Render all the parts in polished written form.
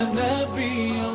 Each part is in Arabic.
نبي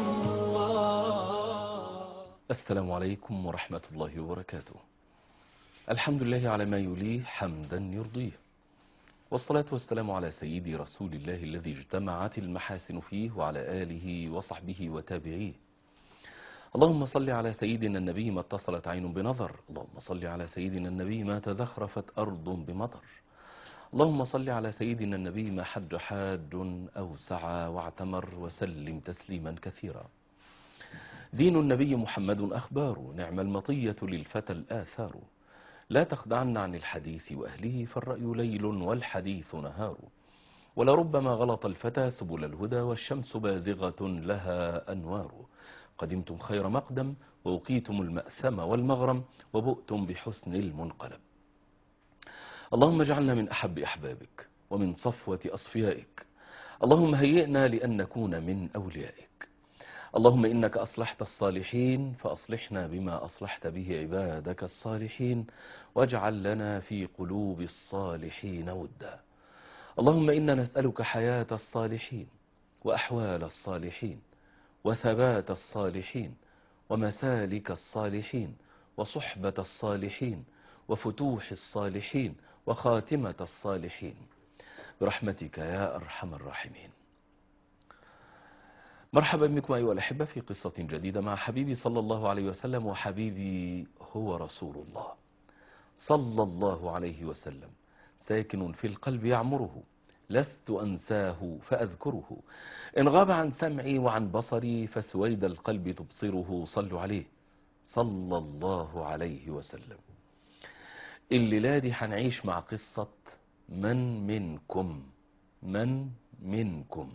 الله. السلام عليكم ورحمة الله وبركاته. الحمد لله على ما يليه حمدا يرضيه، والصلاة والسلام على سيدي رسول الله الذي اجتمعت المحاسن فيه وعلى آله وصحبه وتابعيه. اللهم صل على سيدنا النبي ما اتصلت عين بنظر، اللهم صل على سيدنا النبي ما تزخرفت أرض بمطر، اللهم صل على سيدنا النبي ما حج حاج أو سعى واعتمر، وسلم تسليما كثيرا. دين النبي محمد أخبار، نعم المطية للفتى الآثار. لا تخدعن عن الحديث وأهله، فالرأي ليل والحديث نهار. ولربما غلط الفتى سبل الهدى، والشمس بازغة لها أنوار. قدمتم خير مقدم، ووقيتم المأثم والمغرم، وبؤتم بحسن المنقلب. اللهم اجعلنا من أحب أحبابك ومن صفوة أصفيائك. اللهم هيئنا لأن نكون من أوليائك. اللهم إنك أصلحت الصالحين، فأصلحنا بما أصلحت به عبادك الصالحين، واجعل لنا في قلوب الصالحين ودا. اللهم إنا نسألك حياة الصالحين، وأحوال الصالحين، وثبات الصالحين، ومسالك الصالحين، وصحبة الصالحين، وفتوح الصالحين، وخاتمة الصالحين، برحمتك يا أرحم الراحمين. مرحبا بكم أيها الأحبة في قصة جديدة مع حبيبي صلى الله عليه وسلم، وحبيبي هو رسول الله صلى الله عليه وسلم، ساكن في القلب يعمره، لست أنساه فأذكره. إن غاب عن سمعي وعن بصري، فسويد القلب تبصره. صلوا عليه صلى الله عليه وسلم. الليلة دي هنعيش مع قصة من منكم.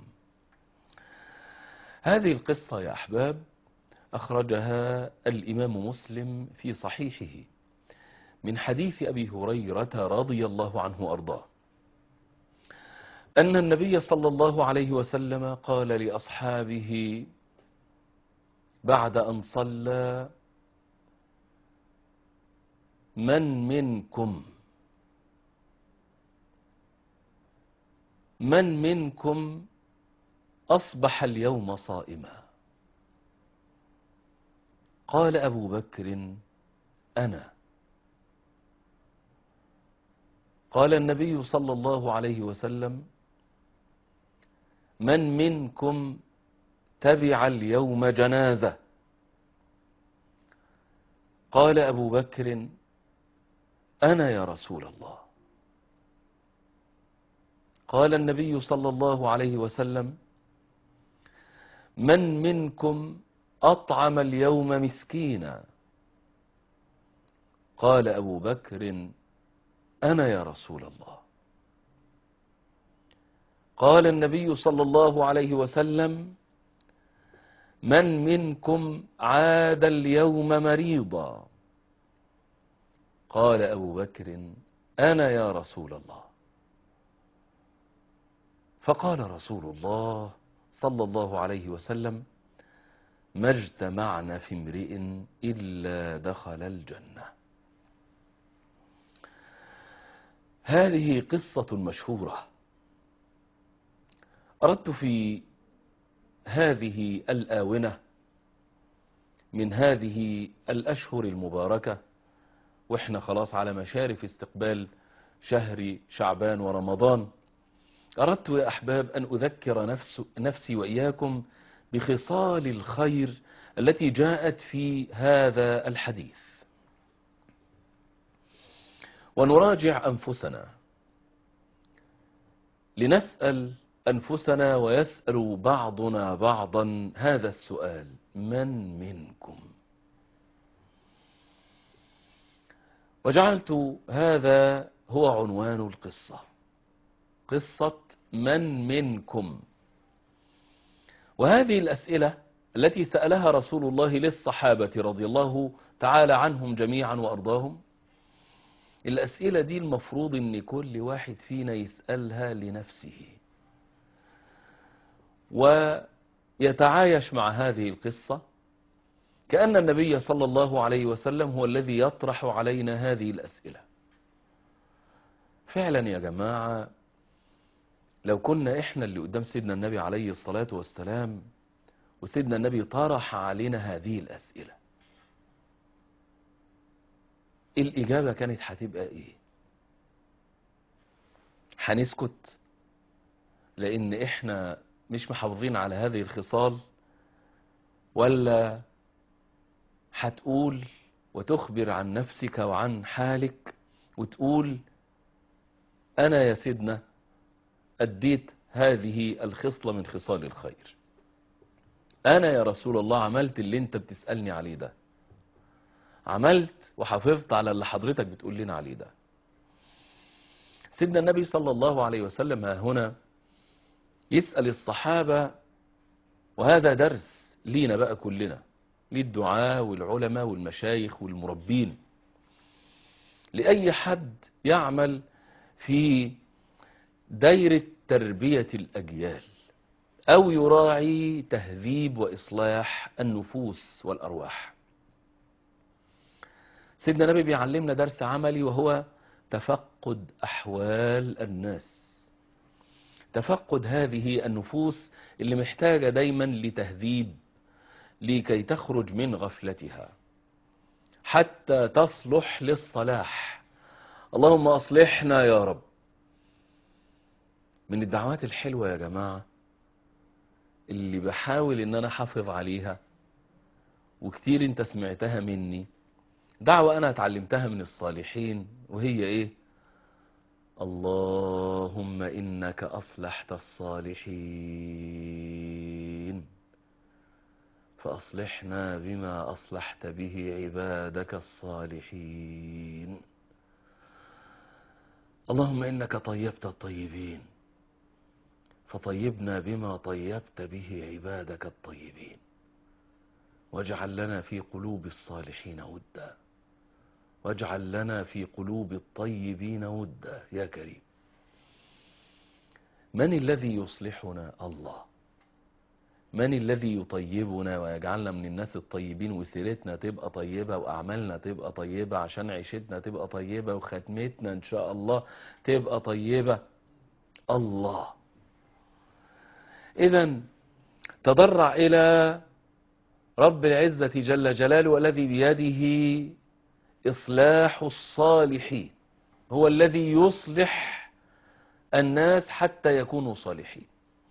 هذه القصة يا أحباب أخرجها الإمام مسلم في صحيحه من حديث أبي هريرة رضي الله عنه وأرضاه، أن النبي صلى الله عليه وسلم قال لأصحابه بعد أن صلى: من منكم أصبح اليوم صائما؟ قال أبو بكر: أنا. قال النبي صلى الله عليه وسلم: من منكم تبع اليوم جنازة؟ قال أبو بكر: أنا يا رسول الله. قال النبي صلى الله عليه وسلم: من منكم أطعم اليوم مسكينا؟ قال أبو بكر: أنا يا رسول الله. قال النبي صلى الله عليه وسلم: من منكم عاد اليوم مريضا؟ قال أبو بكر: أنا يا رسول الله. فقال رسول الله صلى الله عليه وسلم: ما اجتمعنا في امرئ إلا دخل الجنة. هذه قصة مشهورة. أردت في هذه الآونة من هذه الأشهر المباركة، وإحنا خلاص على مشارف استقبال شهر شعبان ورمضان، أردت يا أحباب أن أذكر نفسي وإياكم بخصال الخير التي جاءت في هذا الحديث، ونراجع أنفسنا، لنسأل أنفسنا ويسأل بعضنا بعضا هذا السؤال: من منكم؟ وجعلت هذا هو عنوان القصة، قصة من منكم. وهذه الأسئلة التي سألها رسول الله للصحابة رضي الله تعالى عنهم جميعا وأرضاهم، الأسئلة دي المفروض أن كل واحد فينا يسألها لنفسه، ويتعايش مع هذه القصة كأن النبي صلى الله عليه وسلم هو الذي يطرح علينا هذه الأسئلة. فعلا يا جماعة، لو كنا إحنا اللي قدام سيدنا النبي عليه الصلاة والسلام وسيدنا النبي طرح علينا هذه الأسئلة، الإجابة كانت هتبقى إيه؟ هنسكت لأن إحنا مش محافظين على هذه الخصال، ولا هتقول وتخبر عن نفسك وعن حالك وتقول أنا يا سيدنا أديت هذه الخصلة من خصال الخير، أنا يا رسول الله عملت اللي أنت بتسألني عليه ده، عملت وحافظت على اللي حضرتك بتقول لنا عليه ده. سيدنا النبي صلى الله عليه وسلم ها هنا يسأل الصحابة، وهذا درس لينا بقى كلنا، للدعاء والعلماء والمشايخ والمربين، لأي حد يعمل في دايرة تربية الأجيال أو يراعي تهذيب وإصلاح النفوس والأرواح. سيدنا النبي بيعلمنا درس عملي، وهو تفقد أحوال الناس، تفقد هذه النفوس اللي محتاجة دايما لتهذيب لكي تخرج من غفلتها حتى تصلح للصلاح. اللهم أصلحنا يا رب. من الدعوات الحلوة يا جماعة اللي بحاول ان انا احافظ عليها، وكتير انت سمعتها مني، دعوة انا اتعلمتها من الصالحين، وهي ايه؟ اللهم انك اصلحت الصالحين فاصلحنا بما اصلحت به عبادك الصالحين. اللهم انك طيبت الطيبين فطيبنا بما طيبت به عبادك الطيبين، واجعل لنا في قلوب الصالحين ودا، واجعل لنا في قلوب الطيبين ودا يا كريم. من الذي يصلحنا؟ الله. من الذي يطيبنا ويجعلنا من الناس الطيبين، وسيرتنا تبقى طيبة وأعمالنا تبقى طيبة عشان عيشتنا تبقى طيبة وختمتنا إن شاء الله تبقى طيبة؟ الله. إذن تضرع إلى رب العزة جل جلاله الذي بيده إصلاح الصالحين، هو الذي يصلح الناس حتى يكونوا صالحين.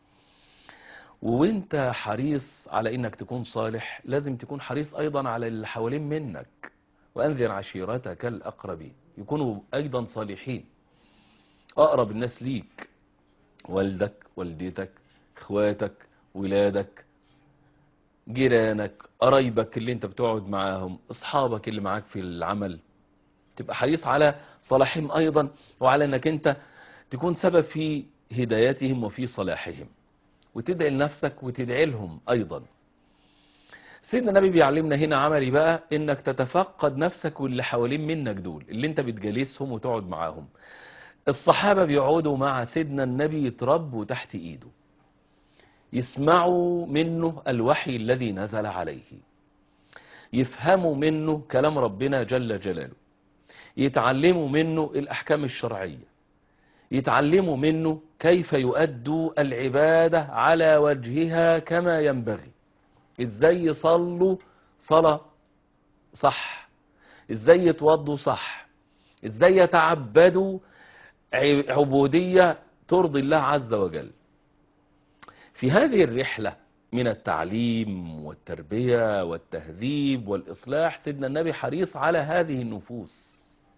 وانت حريص على انك تكون صالح، لازم تكون حريص ايضا على اللي حوالين منك، وانذر عشيرتك الاقربين يكونوا ايضا صالحين. اقرب الناس ليك، والدك، والدتك، اخواتك، ولادك، جيرانك، قرايبك اللي انت بتقعد معاهم، اصحابك اللي معاك في العمل، تبقى حريص على صلاحهم ايضا، وعلى انك انت تكون سبب في هدايتهم وفي صلاحهم، وتدعي لنفسك وتدعي لهم ايضا. سيدنا النبي بيعلمنا هنا عملي بقى، انك تتفقد نفسك واللي حوالين منك دول اللي انت بتجالسهم وتقعد معاهم. الصحابة بيقعدوا مع سيدنا النبي يتربوا تحت ايده، يسمعوا منه الوحي الذي نزل عليه، يفهموا منه كلام ربنا جل جلاله، يتعلموا منه الأحكام الشرعية، يتعلموا منه كيف يؤدوا العبادة على وجهها كما ينبغي، ازاي يصلوا صلاة صح، ازاي يتوضوا صح، ازاي يتعبدوا عبودية ترضي الله عز وجل. في هذه الرحلة من التعليم والتربية والتهذيب والإصلاح، سيدنا النبي حريص على هذه النفوس،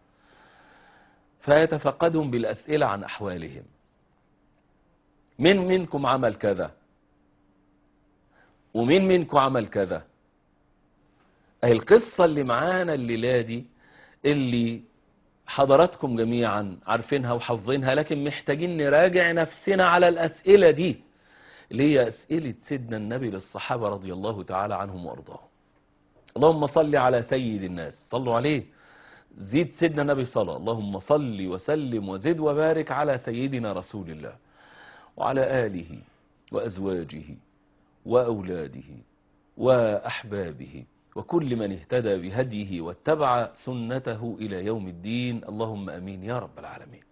فيتفقدهم بالأسئلة عن أحوالهم. من منكم عمل كذا؟ ومن منكم عمل كذا؟ أهي القصة اللي معانا الليلة دي، اللي حضراتكم جميعا عارفينها وحافظينها، لكن محتاجين نراجع نفسنا على الأسئلة دي، اللي هي أسئلة سيدنا النبي للصحابة رضي الله تعالى عنهم وأرضاهم. اللهم صل على سيد الناس، صلوا عليه، زيد سيدنا النبي صلى، اللهم صل وسلم وزد وبارك على سيدنا رسول الله وعلى آله وأزواجه وأولاده وأحبابه وكل من اهتدى بهديه واتبع سنته إلى يوم الدين، اللهم أمين يا رب العالمين.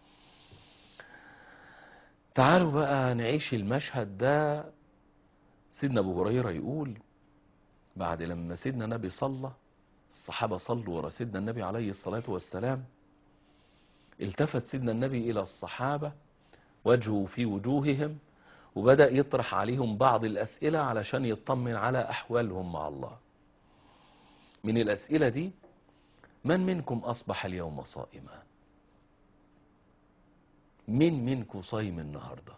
تعالوا بقى نعيش المشهد ده سيدنا أبو هريرة يقول بعد لما سيدنا النبي صلى، الصحابة صلوا ورا سيدنا النبي عليه الصلاة والسلام، التفت سيدنا النبي إلى الصحابة وجهه في وجوههم، وبدأ يطرح عليهم بعض الأسئلة علشان يطمن على أحوالهم مع الله. من الأسئلة دي: من منكم أصبح اليوم صائما؟ مين منكم صايم النهاردة؟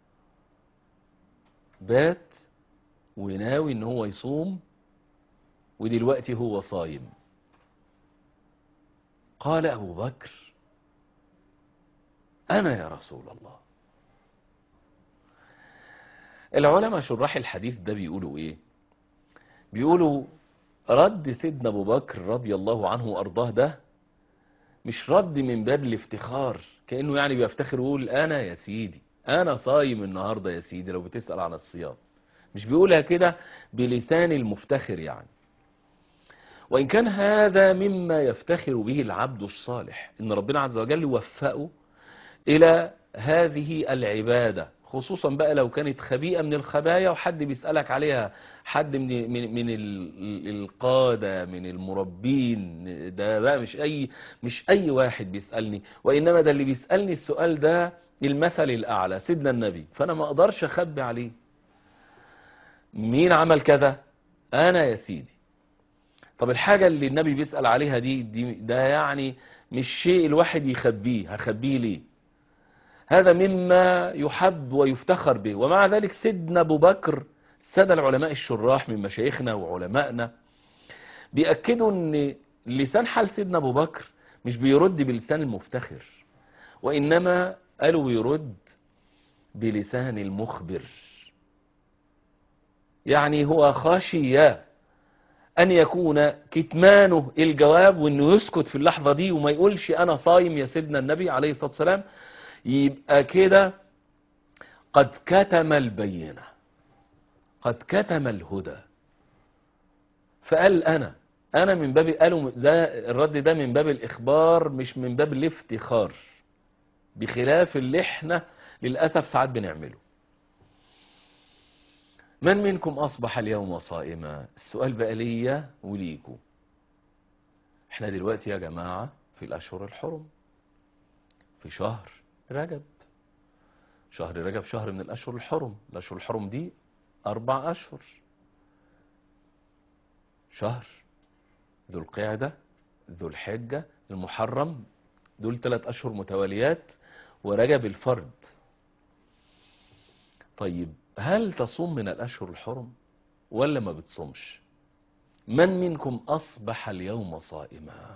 بات وناوي ان هو يصوم ودلوقتي هو صايم. قال أبو بكر: أنا يا رسول الله. العلماء شراح الحديث ده بيقولوا ايه؟ بيقولوا رد سيدنا أبو بكر رضي الله عنه وأرضاه ده مش رد من باب الافتخار، كأنه يعني بيفتخر ويقول أنا يا سيدي أنا صايم النهاردة يا سيدي لو بتسأل عن الصيام، مش بيقولها كده بلسان المفتخر يعني. وإن كان هذا مما يفتخر به العبد الصالح، إن ربنا عز وجل وفقه إلى هذه العبادة، خصوصا بقى لو كانت خبيئة من الخبايا وحد بيسألك عليها، حد من القادة، من المربين، ده بقى مش أي واحد بيسألني، وإنما ده اللي بيسألني السؤال ده المثل الأعلى سيدنا النبي، فأنا ما أقدرش أخبي عليه. مين عمل كذا؟ أنا يا سيدي. طب الحاجة اللي النبي بيسأل عليها ده يعني مش شيء الواحد يخبيه، هخبيه ليه؟ هذا مما يحب ويفتخر به. ومع ذلك سيدنا أبو بكر، السادة العلماء الشراح من مشايخنا وعلمائنا بيأكدوا ان لسان حال سيدنا أبو بكر مش بيرد بلسان المفتخر، وإنما قالوا بيرد بلسان المخبر. يعني هو خشي أن يكون كتمانه الجواب، وأنه يسكت في اللحظة دي وما يقولش أنا صايم يا سيدنا النبي عليه الصلاة والسلام، يبقى كده قد كتم البينة، قد كتم الهدى. فقال أنا من باب، قالوا ده الرد ده من باب الإخبار مش من باب الافتخار، بخلاف اللي احنا للأسف ساعات بنعمله. من منكم أصبح اليوم صائما؟ السؤال بقى ليا وليكم. احنا دلوقتي يا جماعة في الأشهر الحرم، في شهر رجب. شهر رجب شهر من الأشهر الحرم. الأشهر الحرم دي 4 أشهر: شهر ذو القعدة، ذو الحجة، المحرم، دول 3 أشهر متواليات، ورجب الفرد. طيب هل تصوم من الأشهر الحرم ولا ما بتصومش؟ من منكم أصبح اليوم صائما؟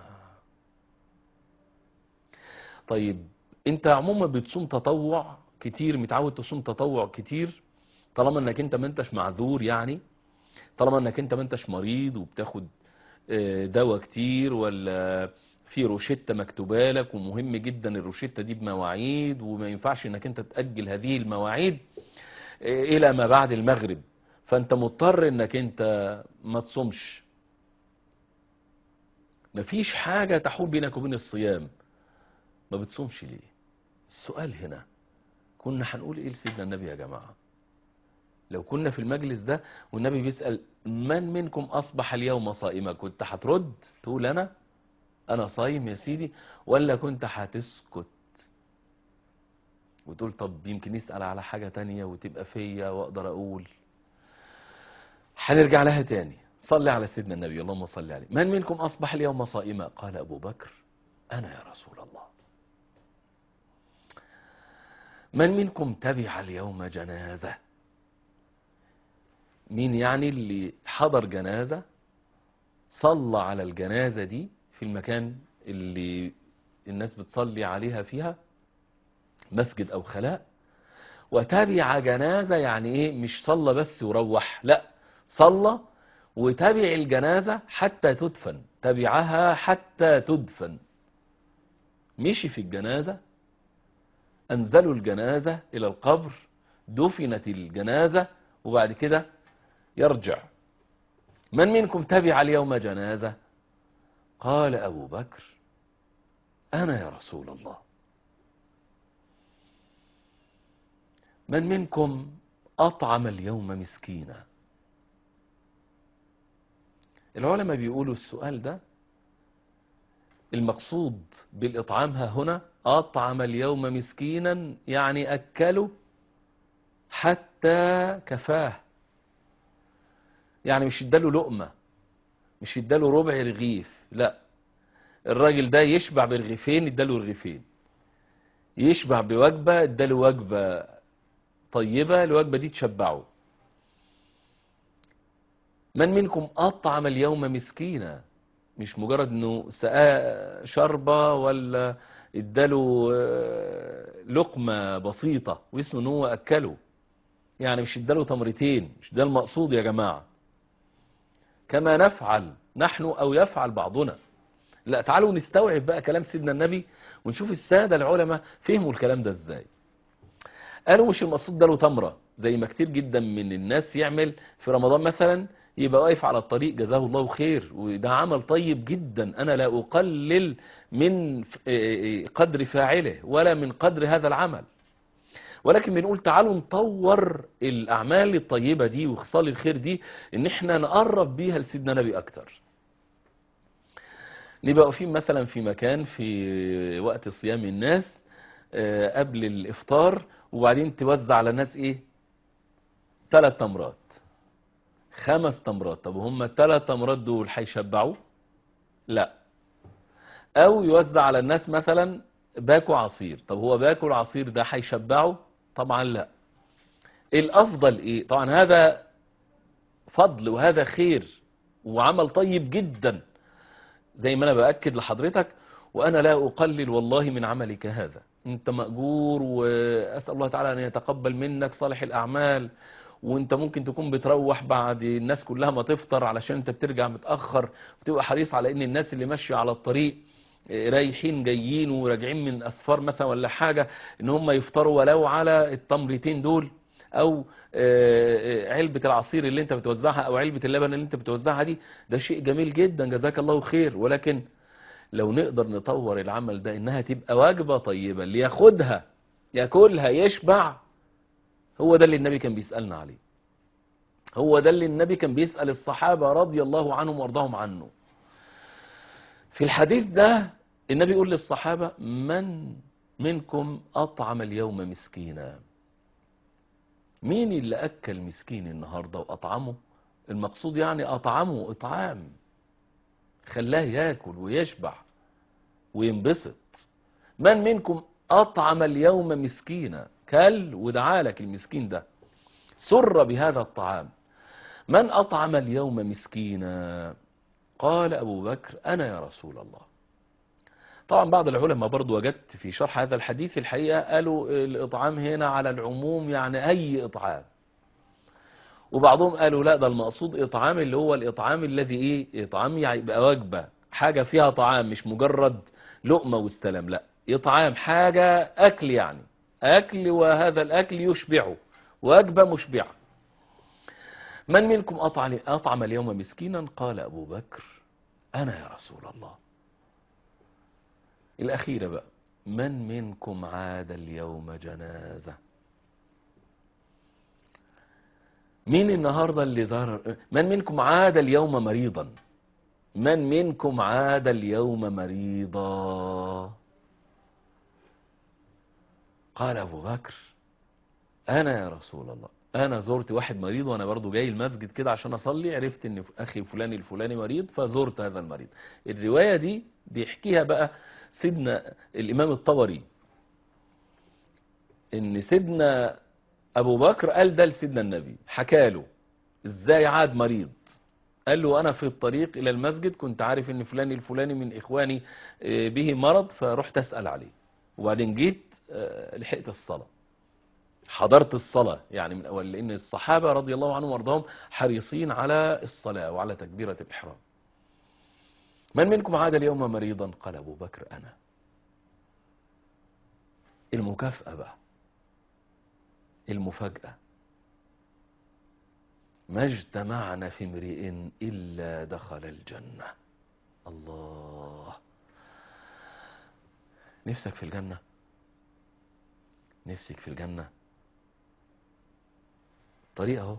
طيب انت عموما بتصوم تطوع كتير، متعود تصوم تطوع كتير، طالما انك انت ما انتش معذور، يعني طالما انك انت ما انتش مريض وبتاخد دواء كتير، ولا في روشتة مكتوبة لك، ومهم جدا الروشتة دي بمواعيد، وما ينفعش انك انت تأجل هذه المواعيد الى ما بعد المغرب، فانت مضطر انك انت ما تصومش. مفيش حاجة تحول بينك وبين الصيام، ما بتصومش ليه؟ السؤال هنا كنا هنقول ايه لسيدنا النبي يا جماعة لو كنا في المجلس ده والنبي بيسأل من منكم أصبح اليوم صائما؟ كنت هترد تقول أنا صايم يا سيدي، ولا كنت هتسكت وتقول طب يمكن يسأل على حاجة تانية وتبقى فيا وأقدر أقول؟ هنرجع لها تاني. صلي على سيدنا النبي، اللهم صل عليه. من منكم أصبح اليوم صائما؟ قال أبو بكر: أنا يا رسول الله. من منكم تبع اليوم جنازة؟ مين يعني اللي حضر جنازة، صلى على الجنازة دي في المكان اللي الناس بتصلي عليها فيها، مسجد أو خلاء، وتبع جنازة؟ يعني إيه؟ مش صلى بس وروح، لا، صلى وتبع الجنازة حتى تدفن، تبعها حتى تدفن، مشي في الجنازة، أنزلوا الجنازة إلى القبر، دفنت الجنازة، وبعد كده يرجع. من منكم تبع اليوم جنازة؟ قال أبو بكر: أنا يا رسول الله. من منكم أطعم اليوم مسكينا؟ العلماء بيقولوا السؤال ده المقصود بالإطعام ها هنا أطعم اليوم مسكينا، يعني أكله حتى كفاه، يعني مش اداله لقمة، مش اداله ربع رغيف، لا، الراجل ده يشبع برغيفين اداله رغيفين، يشبع بوجبة اداله وجبة طيبة، الوجبة دي تشبعه. من منكم أطعم اليوم مسكينا، مش مجرد انه سقاه شربة ولا اداله لقمة بسيطة واسمه ان هو اكله، يعني مش اداله تمرتين، مش ده المقصود يا جماعة كما نفعل نحن او يفعل بعضنا. لا، تعالوا نستوعب بقى كلام سيدنا النبي ونشوف السادة العلماء فهموا الكلام ده ازاي. قالوا مش المقصود ده له تمرة زي ما كتير جدا من الناس يعمل في رمضان مثلا، يبقى واقف على الطريق جزاه الله خير وده عمل طيب جدا، انا لا اقلل من قدر فاعله ولا من قدر هذا العمل، ولكن بنقول تعالوا نطور الاعمال الطيبة دي وخصال الخير دي ان احنا نقرب بيها لسيدنا النبي اكتر. نبقى واقفين مثلا في مكان في وقت صيام الناس قبل الافطار، وبعدين توزع على الناس ايه 3 تمرات 5 تمرات، طب هم ال3 تمرات دول هيشبعوه؟ لا. او يوزع على الناس مثلا باكو عصير، طب هو باكو العصير ده هيشبعه؟ طبعا لا. الافضل ايه؟ طبعا هذا فضل وهذا خير وعمل طيب جدا زي ما انا باكد لحضرتك، وانا لا اقلل والله من عملك هذا، انت مأجور واسال الله تعالى ان يتقبل منك صالح الاعمال، وانت ممكن تكون بتروح بعد الناس كلها ما تفطر علشان انت بترجع متأخر، وتبقى حريص على ان الناس اللي ماشيه على الطريق رايحين جايين وراجعين من اسفار مثلا ولا حاجة ان هم يفطروا ولو على التمرتين دول، او علبة العصير اللي انت بتوزعها او علبة اللبن اللي انت بتوزعها دي، ده شيء جميل جدا جزاك الله خير، ولكن لو نقدر نطور العمل ده انها تبقى وجبة طيبة اللي ياخدها ياكلها يشبع، هو ده اللي النبي كان بيسألنا عليه، هو ده اللي النبي كان بيسأل الصحابة رضي الله عنهم وارضاهم عنه. في الحديث ده النبي يقول للصحابة من منكم أطعم اليوم مسكينا؟ مين اللي أكل مسكين النهاردة وأطعمه؟ المقصود يعني أطعمه إطعام خلاه ياكل ويشبع وينبسط. من منكم أطعم اليوم مسكينا، كل ودعالك المسكين ده سر بهذا الطعام. من أطعم اليوم مسكينا؟ قال أبو بكر أنا يا رسول الله. طبعا بعض العلماء برضو وجدت في شرح هذا الحديث الحقيقة قالوا الإطعام هنا على العموم يعني أي إطعام، وبعضهم قالوا لا ده المقصود إطعام اللي هو الإطعام الذي إيه إطعام يعني يبقى وجبة حاجة فيها طعام مش مجرد لقمة واستلام، لا إطعام حاجة أكل يعني أكل وهذا الأكل يشبعه وجبة مشبعة. من منكم أطعم اليوم مسكينا؟ قال أبو بكر أنا يا رسول الله. الأخيرة بقى من منكم عاد اليوم جنازة؟ مين النهاردة اللي ظهر؟ من منكم عاد اليوم مريضا؟ من منكم عاد اليوم مريضا؟ قال أبو بكر أنا يا رسول الله. أنا زرت واحد مريض وأنا برضو جاي المسجد كده عشان أصلي، عرفت أن أخي فلان الفلاني مريض فزرت هذا المريض. الرواية دي بيحكيها بقى سيدنا الإمام الطبري، ان سيدنا ابو بكر قال ده لسيدنا النبي، حكاله ازاي عاد مريض. قال له انا في الطريق الى المسجد كنت عارف ان فلان الفلاني من اخواني به مرض، فرحت اسأل عليه، وبعدين جيت لحقت الصلاة، حضرت الصلاة يعني من اول، لان الصحابة رضي الله عنهم وارضاهم حريصين على الصلاة وعلى تكبيرة الاحرام. من منكم عاد اليوم مريضا؟ قال ابو بكر انا. المكافأة بقى، المفاجأة، ما اجتمعنا في امرئ إلا دخل الجنة. الله، نفسك في الجنة؟ نفسك في الجنة؟ طريقة اهو.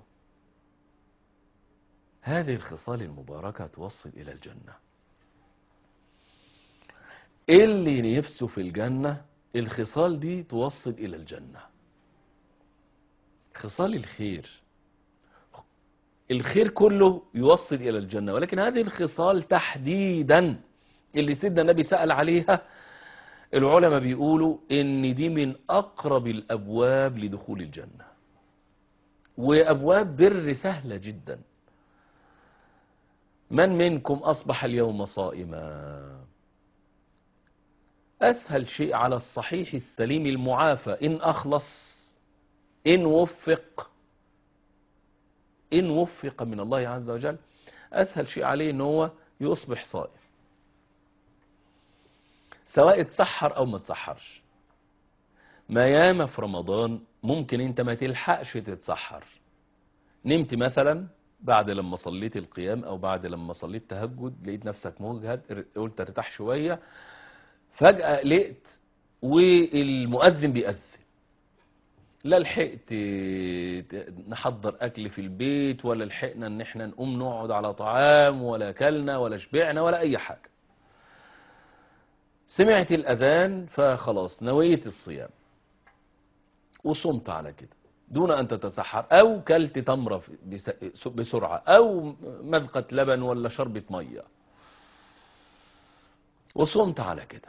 هذه الخصال المباركة توصل إلى الجنة. اللي نفسه في الجنة الخصال دي توصل إلى الجنة. خصال الخير كله يوصل إلى الجنة، ولكن هذه الخصال تحديدا اللي سيدنا النبي سأل عليها، العلماء بيقولوا إن دي من أقرب الأبواب لدخول الجنة، وأبواب بر سهلة جدا. من منكم أصبح اليوم صائما؟ أسهل شيء على الصحيح السليم المعافى، إن أخلص، إن وفق من الله عز وجل، أسهل شيء عليه إن هو يصبح صائم، سواء اتسحر أو ما اتسحرش. ما ياما في رمضان ممكن أنت ما تلحقش تتسحر، نمت مثلا بعد لما صليت القيام أو بعد لما صليت تهجد، لقيت نفسك مجهد، قلت ارتاح شوية، فجأة قلقت والمؤذن بيأذن، لا لحقت نحضر أكل في البيت، ولا لحقنا ان احنا نقوم نقعد على طعام، ولا أكلنا ولا شبعنا ولا أي حاجة. سمعت الأذان فخلاص نويت الصيام وصمت على كده دون أن تتسحر، أو كلت تمرة بسرعة، أو مذقة لبن ولا شربة مية وصمت على كده،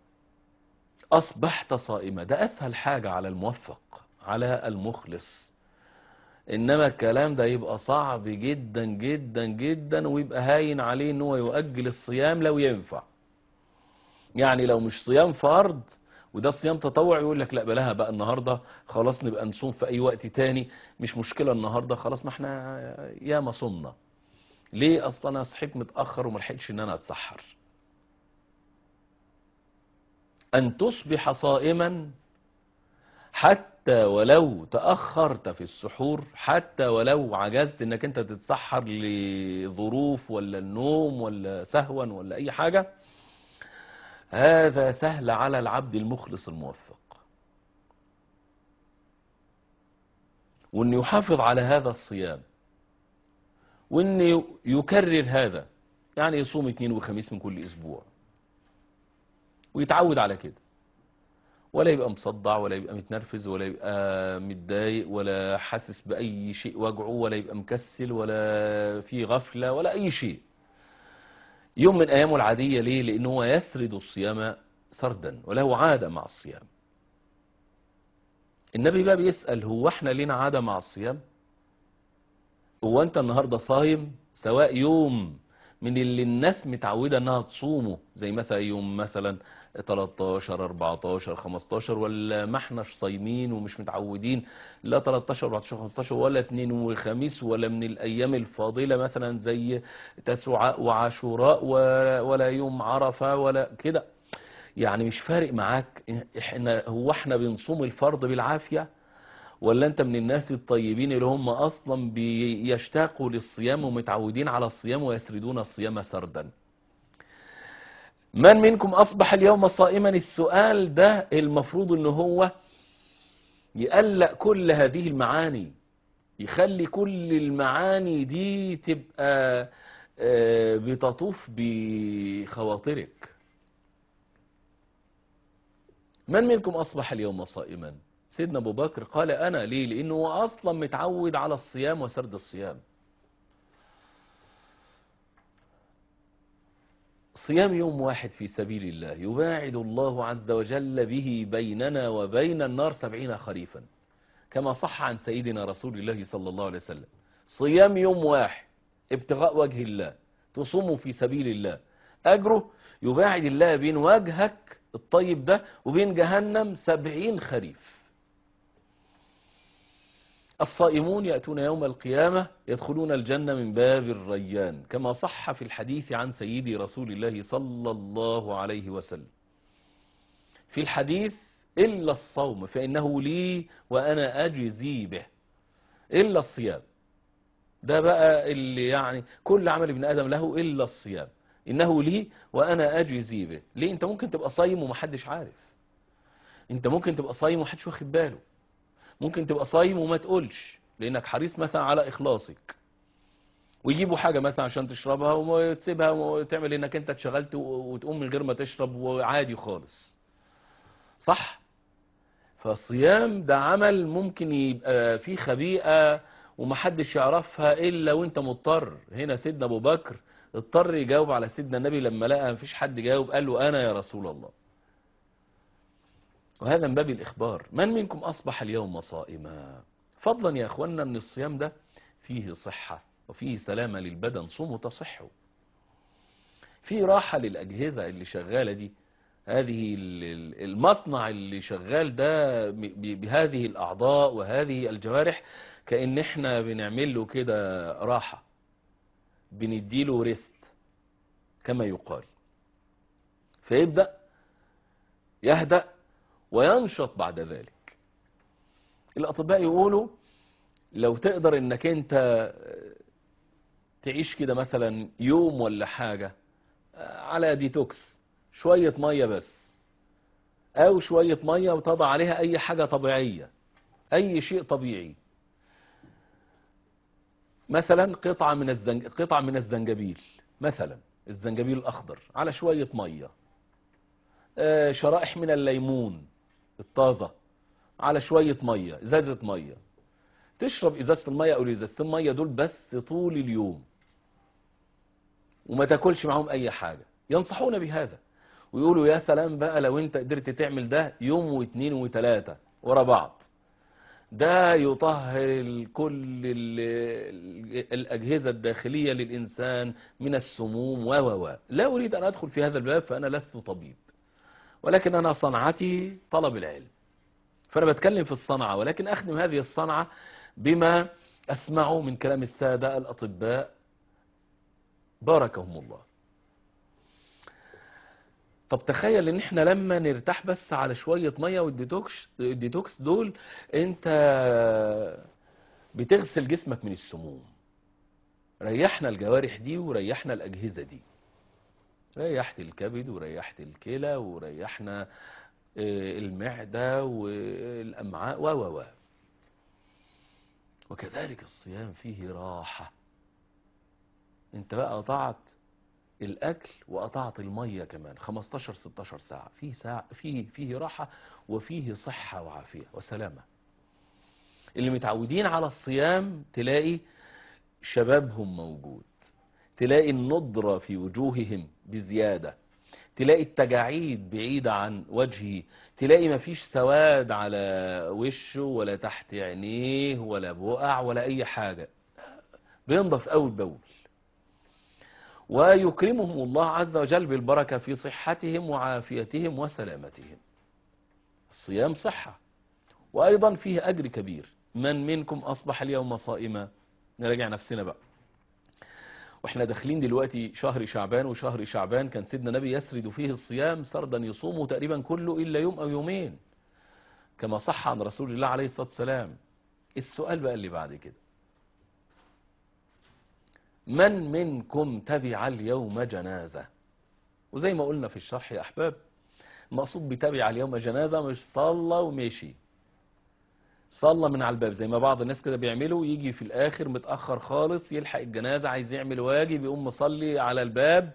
أصبحت صائمة. ده أسهل حاجة على الموفق، على المخلص. إنما الكلام ده يبقى صعب جدا جدا جدا، ويبقى هاين عليه إن هو يؤجل الصيام لو ينفع. يعني لو مش صيام فرض وده صيام تطوع، يقول لك لا بلاها بقى النهاردة، خلاص نبقى نصوم في أي وقت تاني، مش مشكلة النهاردة خلاص، ما احنا ياما صمنا. ليه؟ أصلا أنا صحيت متأخر وملحقتش إن أنا أتسحر. أن تصبح صائما حتى ولو تأخرت في السحور، حتى ولو عجزت انك انت تتسحر لظروف ولا النوم ولا سهوا ولا اي حاجة، هذا سهل على العبد المخلص الموفق. وان يحافظ على هذا الصيام، وان يكرر هذا، يعني يصوم اثنين وخميس من كل اسبوع ويتعود على كده، ولا يبقى مصدع ولا يبقى متنرفز ولا يبقى متضايق ولا حاسس بأي شيء وجعه ولا يبقى مكسل ولا في غفلة ولا أي شيء. يوم من أيامه العادية. ليه؟ لأنه هو يسرد الصيام سردا وله عادة مع الصيام. النبي بقى بيسأل هو احنا لينا عادة مع الصيام؟ هو انت النهاردة صايم، سواء يوم من اللي الناس متعودة انها تصومه، زي مثلا يوم مثلا 13 14 15، ولا ما احناش صايمين ومش متعودين لا 13 14 15 ولا اثنين وخميس، ولا من الايام الفاضلة مثلا زي تسوعاء وعاشوراء ولا يوم عرفة ولا كده، يعني مش فارق معاك. هو احنا بنصوم الفرض بالعافية، ولا انت من الناس الطيبين اللي هم اصلا بيشتاقوا للصيام ومتعودين على الصيام ويسردون الصيام سردا؟ من منكم اصبح اليوم صائما؟ السؤال ده المفروض ان هو يقلق كل هذه المعاني، يخلي كل المعاني دي تبقى بتطوف بخواطرك. من منكم اصبح اليوم صائما؟ سيدنا ابو بكر قال انا. ليه؟ لانه هو اصلا متعود على الصيام وسرد الصيام. صيام يوم واحد في سبيل الله يباعد الله عز وجل به بيننا وبين النار 70 خريفا، كما صح عن سيدنا رسول الله صلى الله عليه وسلم. صيام يوم واحد ابتغاء وجه الله تصومه في سبيل الله، أجره يباعد الله بين وجهك الطيب ده وبين جهنم 70 خريف. الصائمون يأتون يوم القيامة يدخلون الجنة من باب الريان، كما صح في الحديث عن سيدي رسول الله صلى الله عليه وسلم. في الحديث إلا الصوم فإنه لي وأنا أجزي به. إلا الصيام، ده بقى اللي يعني كل عمل ابن آدم له إلا الصيام، إنه لي وأنا أجزي به. ليه؟ أنت ممكن تبقى صايم ومحدش عارف، أنت ممكن تبقى صايم ومحدش واخد باله، ممكن تبقى صايم وما تقولش، لانك حريص مثلا على اخلاصك، ويجيبوا حاجة مثلا عشان تشربها وتسيبها وتعمل انك انت اتشغلت وتقوم من غير ما تشرب وعادي خالص، صح؟ فالصيام ده عمل ممكن يبقى فيه خبيئة ومحدش يعرفها الا وانت مضطر. هنا سيدنا ابو بكر اضطر يجاوب على سيدنا النبي لما لقى مفيش حد جاوب، قال له انا يا رسول الله. وهذا من باب الاخبار. من منكم اصبح اليوم صائما؟ فضلا يا اخوانا ان الصيام ده فيه صحة وفيه سلامة للبدن، صوموا تصحوا. في راحة للأجهزة اللي شغالة دي، هذه المصنع اللي شغال ده بهذه الأعضاء وهذه الجوارح، كأن احنا بنعمل له كده راحة، بنديله ريست كما يقال، فيبدأ يهدأ وينشط بعد ذلك. الأطباء يقولوا لو تقدر انك انت تعيش كده مثلا يوم ولا حاجة على ديتوكس، شوية مية بس، او شوية مية وتضع عليها اي حاجة طبيعية، اي شيء طبيعي، مثلا قطعة من الزنجبيل، مثلا الزنجبيل الاخضر، على شوية مية، شرائح من الليمون الطازة على شوية مية، ازازة مية، تشرب ازازة المية او ازازة المية دول بس طول اليوم، وما تاكلش معاهم اي حاجة. ينصحون بهذا ويقولوا يا سلام بقى لو انت قدرت تعمل ده يوم واثنين وثلاثة ورا بعض، ده يطهر كل الأجهزة الداخلية للإنسان من السموم لا أريد أن أدخل في هذا الباب، فأنا لست طبيب، ولكن أنا صنعتي طلب العلم، فأنا بتكلم في الصنعة، ولكن أخدم هذه الصنعة بما أسمعه من كلام السادة الأطباء باركهم الله. طب تخيل ان احنا لما نرتاح بس على شوية مية، والديتوكس دول انت بتغسل جسمك من السموم، ريحنا الجوارح دي وريحنا الأجهزة دي، ريحت الكبد وريحت الكلى وريحنا المعدة والأمعاء وكذلك الصيام فيه راحة. انت بقى قطعت الأكل وقطعت المية كمان 15-16 ساعة، فيه راحة وفيه صحة وعافية وسلامة. اللي متعودين على الصيام تلاقي شبابهم موجود، تلاقي النضرة في وجوههم بزيادة، تلاقي التجاعيد بعيدة عن وجهه، تلاقي مفيش سواد على وشه ولا تحت عينيه ولا بقع ولا أي حاجة، بينضف أول بأول. ويكرمهم الله عز وجل بالبركة في صحتهم وعافيتهم وسلامتهم. الصيام صحة وأيضا فيه أجر كبير. من منكم أصبح اليوم صائما؟ نراجع نفسنا بقى، واحنا داخلين دلوقتي شهر شعبان، وشهر شعبان كان سيدنا النبي يسرد فيه الصيام سردا يصومه تقريبا كله إلا يوم أو يومين كما صح عن رسول الله عليه الصلاة والسلام. السؤال بقى اللي بعد كده، من منكم تبع اليوم جنازة؟ وزي ما قلنا في الشرح يا أحباب، المقصود بتبع اليوم جنازة مش صلى ومشي، صلى من على الباب زي ما بعض الناس كده بيعملوا، يجي في الآخر متأخر خالص يلحق الجنازة، عايز يعمل واجب يقوم مصلي على الباب،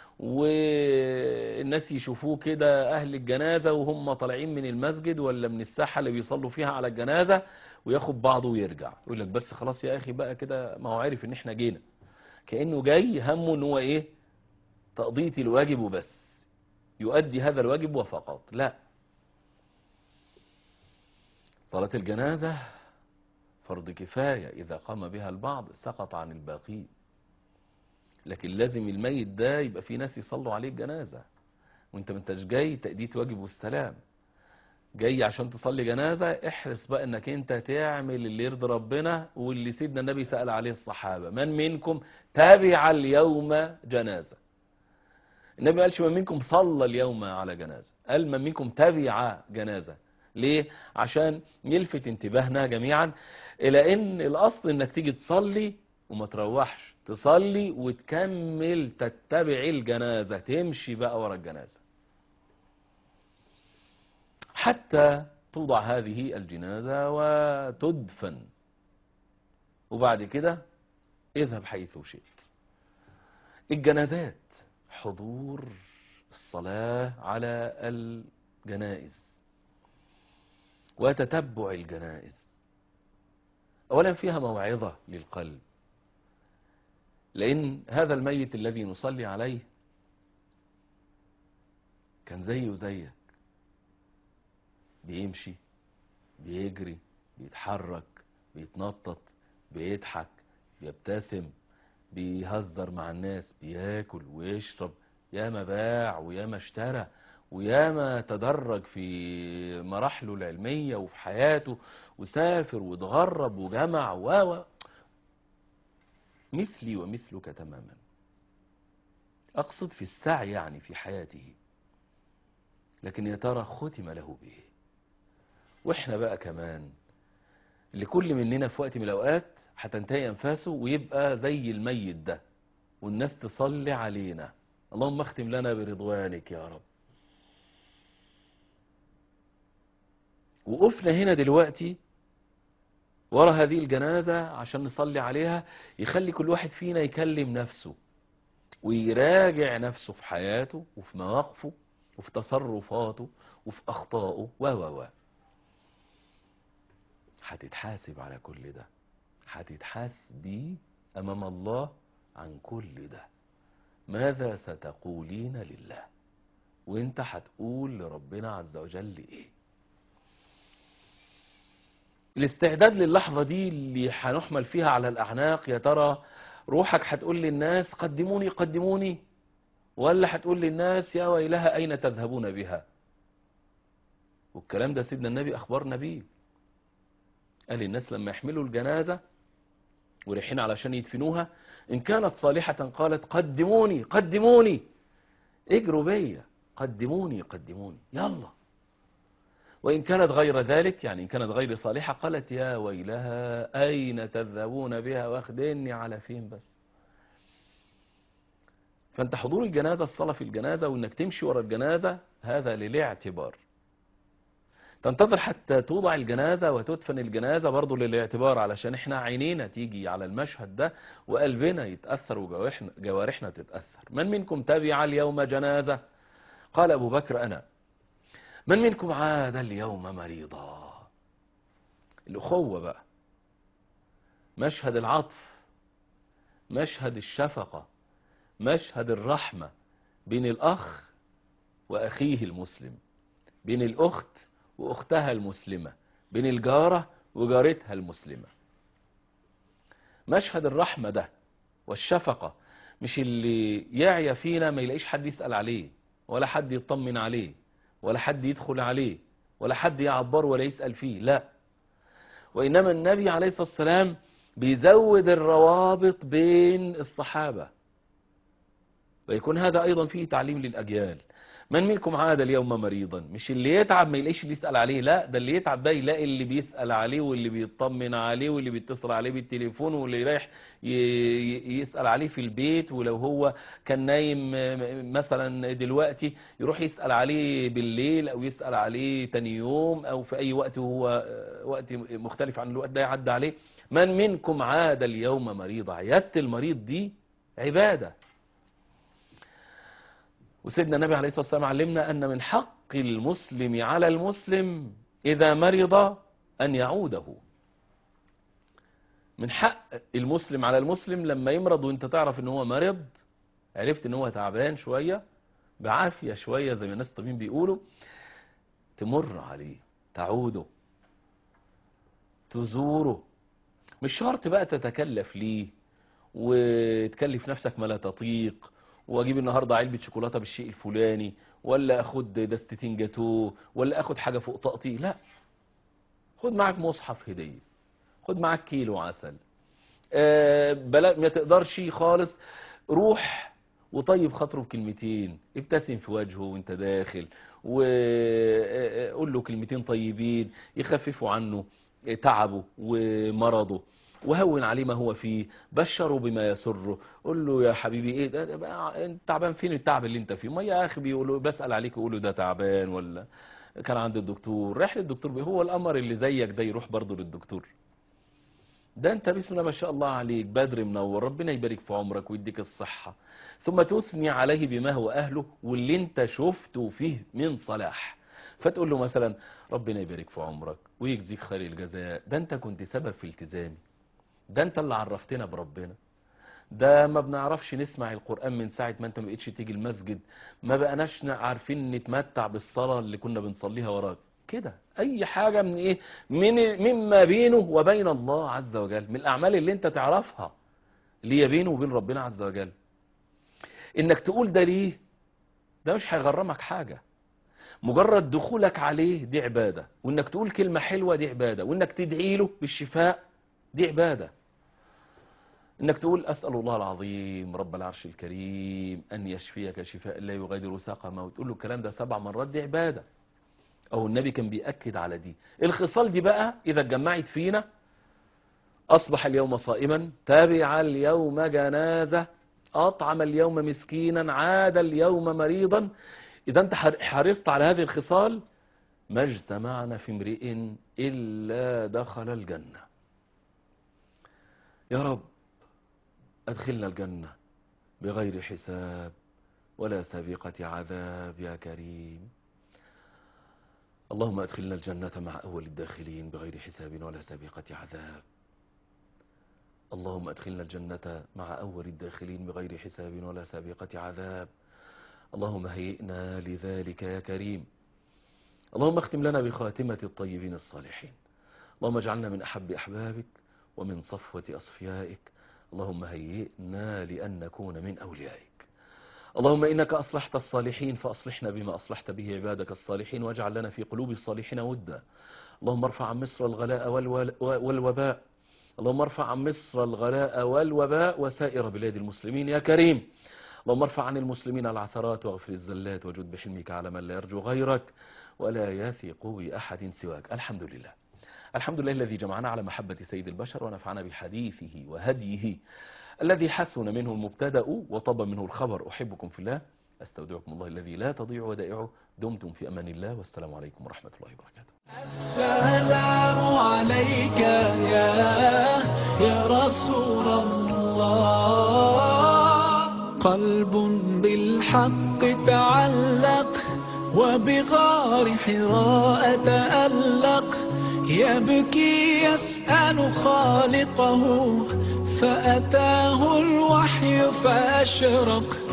والناس يشوفوه كده أهل الجنازة وهم طالعين من المسجد ولا من الساحة اللي بيصلوا فيها على الجنازة، وياخد بعضه ويرجع، يقول لك بس خلاص يا أخي بقى كده، ما هو عارف إن إحنا جينا، كأنه جاي همه إن هو إيه، تقضية الواجب وبس، يؤدي هذا الواجب وفقط. لا، صلاة الجنازة فرض كفاية، إذا قام بها البعض سقط عن الباقين، لكن لازم الميت ده يبقى في ناس يصلوا عليه الجنازة، وانت ما انتش جاي تأدية واجب والسلام، جاي عشان تصلي جنازة. احرص بقى انك انت تعمل اللي يرضي ربنا، واللي سيدنا النبي سأل عليه الصحابة، من منكم تابع اليوم جنازة. النبي ما قالش من منكم صلى اليوم على جنازة، قال من منكم تبع جنازة. ليه؟ عشان يلفت انتباهنا جميعا الى ان الاصل انك تيجي تصلي وما تروحش، تصلي وتكمل تتبع الجنازة، تمشي بقى ورا الجنازة حتى توضع هذه الجنازة وتدفن. وبعد كده اذهب حيث شئت. الجنازات، حضور الصلاة على الجنائز وتتبع الجنائز. أولا فيها موعظة للقلب، لأن هذا الميت الذي نصلي عليه كان زيه زيك، بيمشي، بيجري، بيتحرك، بيتنطط، بيضحك، بيبتسم، بيهزر مع الناس، بياكل ويشرب، ياما باع وياما اشترى وياما تدرج في مراحله العلمية وفي حياته، وسافر واتغرب وجمع مثلي ومثلك تماما. أقصد في السعي يعني في حياته، لكن يا ترى ختم له به؟ واحنا بقى كمان اللي كل مننا في وقت من الأوقات هتنتهي أنفاسه ويبقى زي الميت ده، والناس تصلي علينا، اللهم اختم لنا برضوانك يا رب. وقفنا هنا دلوقتي ورا هذه الجنازة عشان نصلي عليها، يخلي كل واحد فينا يكلم نفسه ويراجع نفسه في حياته وفي مواقفه وفي تصرفاته وفي أخطائه هتتحاسب على كل ده، هتتحاسبي أمام الله عن كل ده. ماذا ستقولين لله؟ وانت هتقول لربنا عز وجل ايه؟ الاستعداد للحظة دي اللي هنحمل فيها على الأعناق، يا ترى روحك هتقول للناس قدموني قدموني، ولا هتقول للناس يا ويلها أين تذهبون بها؟ والكلام ده سيدنا النبي أخبرنا بيه، قال الناس لما يحملوا الجنازة وريحين علشان يدفنوها، إن كانت صالحة قالت قدموني قدموني، اجروا بيا، قدموني قدموني يلا. وإن كانت غير ذلك، يعني إن كانت غير صالحة، قالت يا ويلها أين تذهبون بها، واخديني على فين بس. فأنت حضور الجنازة، الصلاة في الجنازة، وإنك تمشي ورا الجنازة، هذا للاعتبار. تنتظر حتى توضع الجنازة وتدفن الجنازة برضو للاعتبار، علشان احنا عينينا تيجي على المشهد ده وقلبنا يتأثر وجوارحنا تتأثر. من منكم تبع اليوم جنازة؟ قال أبو بكر أنا. من منكم عاد اليوم مريضا؟ الأخوة بقى، مشهد العطف، مشهد الشفقة، مشهد الرحمة بين الأخ وأخيه المسلم، بين الأخت وأختها المسلمة، بين الجارة وجارتها المسلمة. مشهد الرحمة ده والشفقة، مش اللي يعيا فينا ما يلاقيش حد يسأل عليه ولا حد يطمن عليه ولا حد يدخل عليه ولا حد يعبره ولا يسأل فيه، لا. وإنما النبي عليه الصلاة والسلام بيزود الروابط بين الصحابة، ويكون هذا أيضا فيه تعليم للأجيال. من منكم عاد اليوم مريضا، مش اللي يتعب ما يلاقيش اللي يسأل عليه، لا، ده اللي يتعب ده يلاقي اللي بيسأل عليه واللي بيطمن عليه واللي بيتصل عليه بالتليفون واللي رايح يسأل عليه في البيت، ولو هو كان نايم مثلا دلوقتي يروح يسأل عليه بالليل أو يسأل عليه تاني يوم أو في أي وقت هو وقت مختلف عن الوقت ده يعدى عليه. من منكم عاد اليوم مريضا، عيادة المريض دي عبادة. وسيدنا النبي عليه الصلاة والسلام علمنا أن من حق المسلم على المسلم إذا مرض أن يعوده. من حق المسلم على المسلم لما يمرض وانت تعرف ان هو مرض، عرفت ان هو تعبان شوية بعافية شوية زي ما الناس الطبيين بيقولوا، تمر عليه، تعوده، تزوره. مش شرط بقى تتكلف ليه وتكلف نفسك ما لا تطيق، واجيب النهارده علبه شوكولاته بالشيء الفلاني، ولا اخد دستتين جاتوه، ولا اخد حاجه فوق طاقتي، لا. خد معاك مصحف هديه، خد معاك كيلو عسل، بلا ما تقدرش خالص، روح وطيب خاطره بكلمتين، ابتسم في وجهه وانت داخل وقول له كلمتين طيبين يخففوا عنه تعبه ومرضه، وهون عليه ما هو فيه، بشره بما يسره. قول له يا حبيبي ايه ده انت تعبان، فين التعب اللي انت فيه؟ ما يا اخي بيقولوا بسأل عليك يقول له ده تعبان، ولا كان عند الدكتور، رايح للدكتور، هو الامر اللي زيك ده يروح برضه للدكتور. ده انت بسم الله ما شاء الله عليك بدر منور، ربنا يبارك في عمرك ويديك الصحة، ثم تثني عليه بما هو أهله واللي انت شفته فيه من صلاح، فتقول له مثلا ربنا يبارك في عمرك ويجزيك خير الجزاء، ده انت كنت سبب في التزامي، ده انت اللي عرفتنا بربنا، ده ما بنعرفش نسمع القرآن من ساعة ما انت ما بقتش تيجي المسجد، ما بقناش عارفين نتمتع بالصلاة اللي كنا بنصليها وراك كده. اي حاجة من ايه، مما بينه وبين الله عز وجل، من الاعمال اللي انت تعرفها اللي هي بينه وبين ربنا عز وجل، انك تقول ده ليه، ده مش هيغرمك حاجة، مجرد دخولك عليه دي عبادة، وانك تقول كلمة حلوة دي عبادة، وانك تدعي له بالشفاء دي عبادة، انك تقول اسأل الله العظيم رب العرش الكريم ان يشفيك شفاء لا يغادر سقما، وتقول له الكلام ده 7 مرات دي عبادة. او النبي كان بيأكد على دي. الخصال دي بقى اذا اتجمعت فينا، اصبح اليوم صائما، تابع اليوم جنازة، اطعم اليوم مسكينا، عاد اليوم مريضا، اذا انت حرصت على هذه الخصال ما اجتمعنا في امرئ الا دخل الجنة. يا رب أدخلنا الجنة بغير حساب ولا سابقة عذاب يا كريم. اللهم أدخلنا الجنة مع أول الداخلين بغير حساب ولا سابقة عذاب. اللهم أدخلنا الجنة مع أول الداخلين بغير حساب ولا سابقة عذاب. اللهم هيئنا لذلك يا كريم. اللهم اختم لنا بخاتمة الطيبين الصالحين. اللهم اجعلنا من أحب أحبابك ومن صفوة أصفيائك. اللهم هيئنا لأن نكون من أوليائك. اللهم إنك أصلحت الصالحين فأصلحنا بما أصلحت به عبادك الصالحين، واجعل لنا في قلوب الصالحين ودا. اللهم ارفع عن مصر الغلاء والوباء. اللهم ارفع عن مصر الغلاء والوباء وسائر بلاد المسلمين يا كريم. اللهم ارفع عن المسلمين العثرات واغفر الزلات وجد بحلمك على من لا يرجو غيرك ولا يثق بأحد سواك. الحمد لله. الحمد لله الذي جمعنا على محبة سيد البشر ونفعنا بحديثه وهديه الذي حسن منه المبتدأ وطب منه الخبر. أحبكم في الله، أستودعكم الله الذي لا تضيع ودائعه. دمتم في أمان الله، والسلام عليكم ورحمة الله وبركاته. السلام عليك يا رسول الله. قلب بالحق تعلق وبغار حراء تألق، يبكي يسأل خالقه فأتاه الوحي فأشرق.